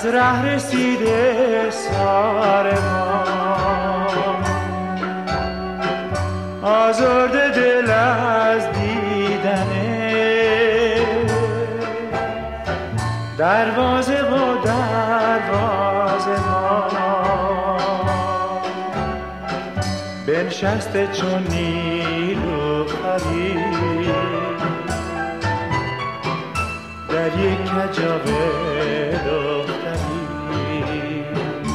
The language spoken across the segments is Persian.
از ره رسیده سار ما، آزرده دل از دیدنه دروازه و دروازه ما، بنشسته چون نیلوفری در یک کجاوه دختری،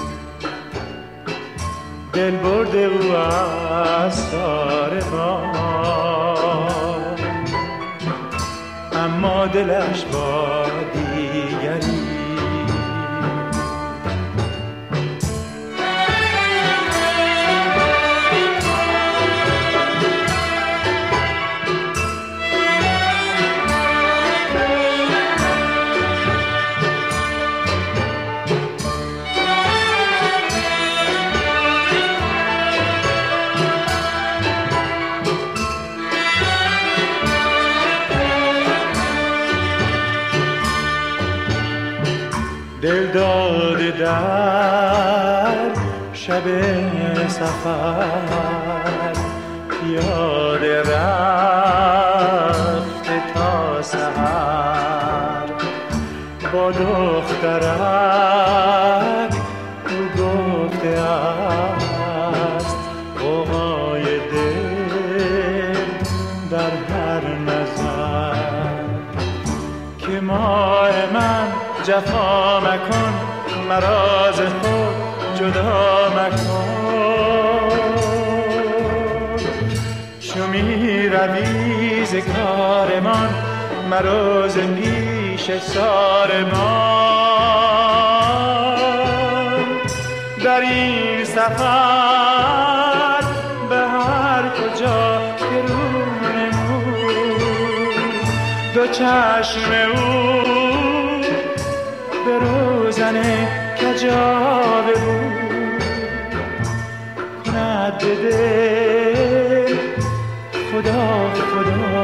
دل برده او از سار ما، اما دلش با دیگری. دل داده در شب سفر، پیاده رفته تا سحر، با دخترک او گفته است غوغای دل در هر نظر، که ماه من جفا مکن، مرا ز خود جدا مکن، چو می روی ز کارمان مرا ز پیش سارمان. در این سفر به هر کجا که رو نمود، دو چشم او به روزن کجاوه بود، کند به دل خدا خدا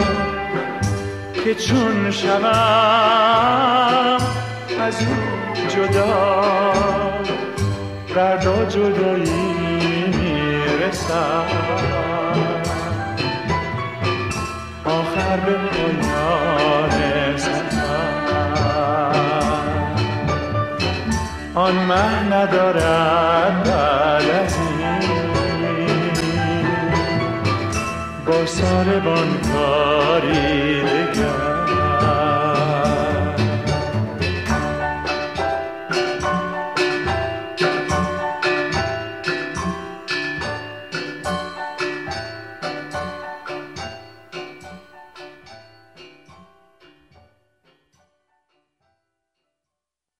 که چون شوم از او جدا، درد و جدایی میرسم، آخر به پایان سفر آن مه ندارد بعد از این با ساربان کاری دگر.